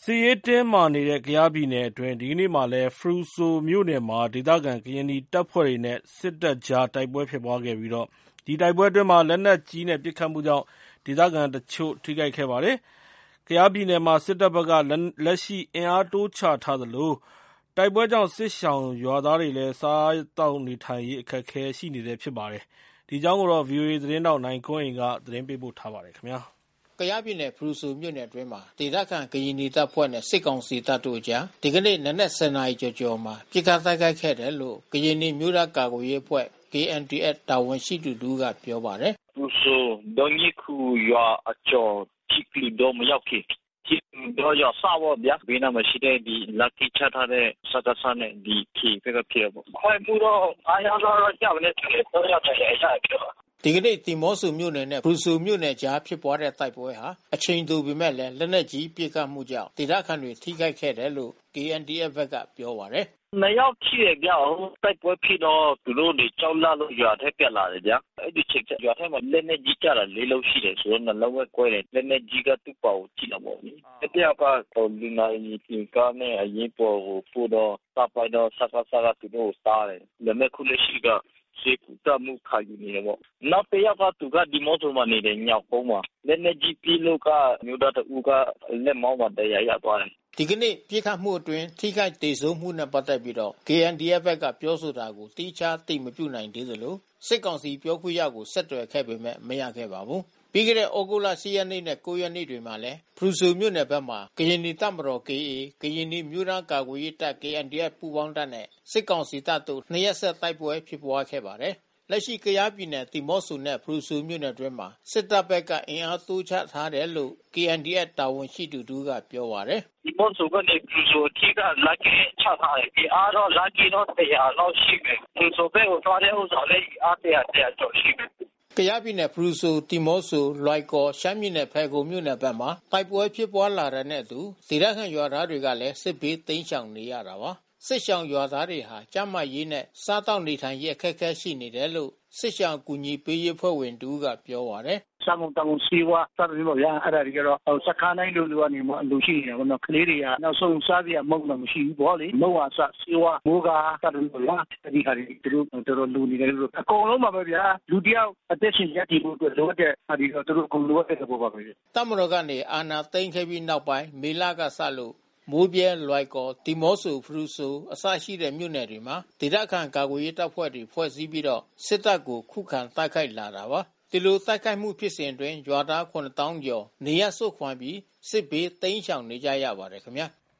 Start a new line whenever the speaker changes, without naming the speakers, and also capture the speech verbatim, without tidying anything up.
စစ်ရေးတင်းမာနေတဲ့ကယားပြည်နယ်အတွင်းဒီကနေ့မှာလည်းဖရူဆိုမြို့နယ်မှာဒေသခံကရင်နီတပ်ဖွဲ့တွေနဲ့စစ်တပ်ကြားတိုက်ပွဲဖြစ်ပွားခဲ့ပြီးဒီတိုက်ပွဲအတွင်းလက်နက်ကြီးနဲ့ပစ်ခတ်မှုကြောင့်ဒေသခံတချို့ထိခိုက်ခဲ့ပါတယ်။ကယားပြည်နယ်မှာစစ်တပ်ဘက်ကလက်ရှိအင်အားတိုးချထားသလိုတိုက်ပွဲကြောင့်စစ်ရှောင်ရွာသားတွေလည်းစားသောက်နေထိုင်ရေးအခက်အခဲရှိနေဆဲဖြစ်ပါတယ်။ဒီအကြောင်းကိုဗွီအိုအေသတင်းထောက်နိုင်ကွန်းအိန်ကသတင်းပေးပို့ထားပါတယ်ခင်ဗျာ။
ကယားပြည်နယ်ဖရူဆိုမြို့နယ်အတွင်းမှာဒေသခံကရင်နီတပ်ဖွဲ့နဲ့စစ်ကောင်စီတပ်တို့ကြားဒီကနေ့နနက် ၁၀ နာရီကျော်ကျော်မှာပစ်ခတ်တိုက်ခိုက်ခဲ့တယ်လို့ကရင်နီမျိုးသားကာကွယ်ရေးအဖွဲ့ K N D F တာဝန်ရှိသူတို့ကပြောပါတယ်
။ဖရူဆိုဒေါ်ကြီးခုရွာအကျော်ချီကလီတော့မရောက်ခင်ချီတော့ရဆောက်ဗျာဘေးနားမှာရှိတဲ့ဒီလက်တီချထားတဲ့စကားစနဲ့ဒီခီပဲကဖြစ်ပေါ့ခွဲမှုတော့အားရတော့ကြောက်နေတယ်တော့ရတယ်အဲ့ဒါပြော
ဒီကနေ့တီမောဆူမြို့နယ်နဲ့ဖရူဆိုမြို့နယ်ကြားဖြစ်ပွားတဲ့တိုက်ပွဲဟာအချိန်တိုပေမဲ့လည်းလက်နက်ကြီးပစ်ခတ်မှုကြောင့်ဒေသခံတွေထိခိုက်ခဲ့တယ်လို့ K N D F ဘက်ကပြောပါတယ်
။နှစ်ယောက်ထိရကြအောင်တိုက်ပွဲဖြစ်တော့သူတို့တွေကြောက်လာလို့ရွာထဲပြက်လာတယ်ဗျာ။အဲ့ဒီချိန်ရွာထဲမှာလက်နက်ကြီးကြတာလေးလုံးရှိတယ်ဆိုတော့နှလုံးဝဲကွဲတယ်လက်နက်ကြီးကသူ့ပေါကိုကြည့်လာပေါ့။တတိယကလူနာကြီးပြင်ကားနဲ့အရင်ပေါ်ကိုပို့တော့စပိုက်တော့စကားစကားသူတို့စားတယ်။လက်မဲ့ခုလက်ရှိကစေကူတမှုခါယူနေတယ်ပေါ့နောက်တစ်ယောက်ကသူကဒီမော့ဆိုမှာနေတယ်ညောက်ပုံးမှာလက်နေကြီးပြီးလို့ကမြို့သားတူကလက်မောင်းမှာတရားရသွားတယ်
ဒီကနေ့ပြစ်ခတ်မှုအတွင်းထိခိုက်ဒေဆုံးမှုနဲ့ပတ်သက်ပြီးတော့ K N D F ဘက်ကပြောဆိုတာကိုတိကျသိမပြုနိုင်သေးသလိုစစ်ကောင်စီပြောခွင့်ရကိုဆက်သွယ်ခဲ့ပေမဲ့မရခဲ့ပါဘူးပြီးခဲ့တဲ့ဩဂုတ်လ ၈ ရက်နေ့နဲ့ ၉ ရက်နေ့တွေမှာလည်းဖရူဆိုမြို့နယ်ဘက်မှာကရင်နီတပ်မတော် K A ကရင်နီမျိုးသားကာကွယ်ရေးတပ် K N D F ပူးပေါင်းတပ်နဲ့စစ်ကောင်စီတပ်တို့နှစ်ရက်ဆက်တိုက်ပွဲဖြစ်ပွားခဲ့ပါတယ်လက်ရှိကယားပြည်နယ်တီမော့ဆူနဲ့ဖရူဆိုမြို့နယ်အတွင်းမှာစစ်တပ်ဘက်ကအင်အားတိုးချထားတယ်လို့ K N D F တာဝန်ရှိသူတို့ကပြောပါတယ်
ဒီမော့ဆူကနေဖရူဆိုထိကလက်ကင်းချထားတယ်ဒီအားတော့လက်ကင်းတော့တရားလောက်ရှိမယ်ဖရူဆိုဘက်ကိုသွားတဲ့ဥစ္စာလေးအားတရားတရားကျော်ရှိမယ်
ကယားပြည်နယ်ဖရူဆိုတီမော့ဆိုလွိုင်ကော်ရှမ်းပြည်နယ်ဖယ်ခုံမြို့နယ်ဘက်မှာတိုက်ပွဲဖြစ်ပွားလာတဲ့နဲ့အတူဒေသခံရွာသားတွေကလည်းစစ်ဘေးတိမ်းရှောင်နေရတာပါစစ်ရှောင်ရွာသားတွေဟာကျန်းမာရေးနဲ့စားတောက်နေထိုင်ရေးအခက်အခဲရှိနေတယ်လို့စစ်ရှောင်ကူညီပေးရေးဖွဲ့ဝင်တူကပြောပါတယ်
။စံကုန်တောင်စီဝါစတယ်လို့ရအဲ့ဒါတွေကတော့စကားနိုင်လို့လူကနေမှလူရှိနေတယ်ဘောနော်ကလေးတွေကနောက်ဆုံးစားပြမုံတော့မရှိဘူးဗောလေမုံဝါစစီဝါမိုးကစတယ်လို့ရဒီခါတွေသူတို့တော်တော်လူနေတယ်လို့အကုန်လုံးပါပဲဗျာလူတယောက်အသက်ရှင်ရည်တည်ဖို့အတွက်လိုအပ်တဲ့ဟာဒီတော့သူတို့အကုန်လိုအပ်တဲ့ဘောပါပဲ
။တမတော်ကနေအာနာသိမ့်ခဲ့ပြီးနောက်ပိုင်းမေလကစလို့မိုးပြဲလွိုက်ကော်တီမော့ဆူဖရူဆိုအစရှိတဲ့မြို့နယ်တွေမှာဒေသခံကာကွယ်ရေးတပ်ဖွဲ့တွေဖွဲ့စည်းပြီးတော့စစ်တပ်ကိုခုခံတိုက်ခိုက်လာတာပါဒီလိုတိုက်ခိုက်မှုဖြစ်စဉ်အတွင်းရွာသား ခုနစ်သောင်းကျော်နေရဆုတ်ခွာပြီးစစ်ဘေးတိမ်းရှောင်နေကြရပါတယ်ခင်ဗျာ။